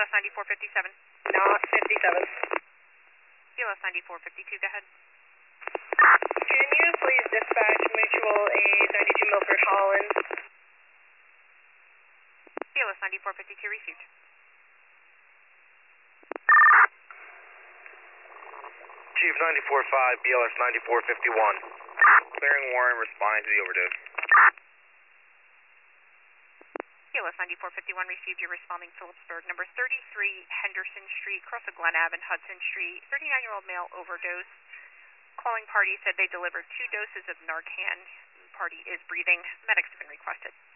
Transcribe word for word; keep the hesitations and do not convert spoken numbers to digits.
S ninety-four fifty-seven. Not fifty-seven. P L S ninety-four fifty-two, go ahead. Can you please dispatch mutual A ninety-two Milford Holland? P L S ninety-four fifty-two received. Chief ninety-four five, B L S ninety-four fifty-one. Clearing Warren, responding to the overdose. P L S ninety-four fifty-one received. You're responding Phillipsburg, number thirty-three Henderson Street, cross of Glen Ave and Hudson Street. thirty-nine-year-old male overdose. Calling party said they delivered two doses of Narcan. Party is breathing. Medics have been requested.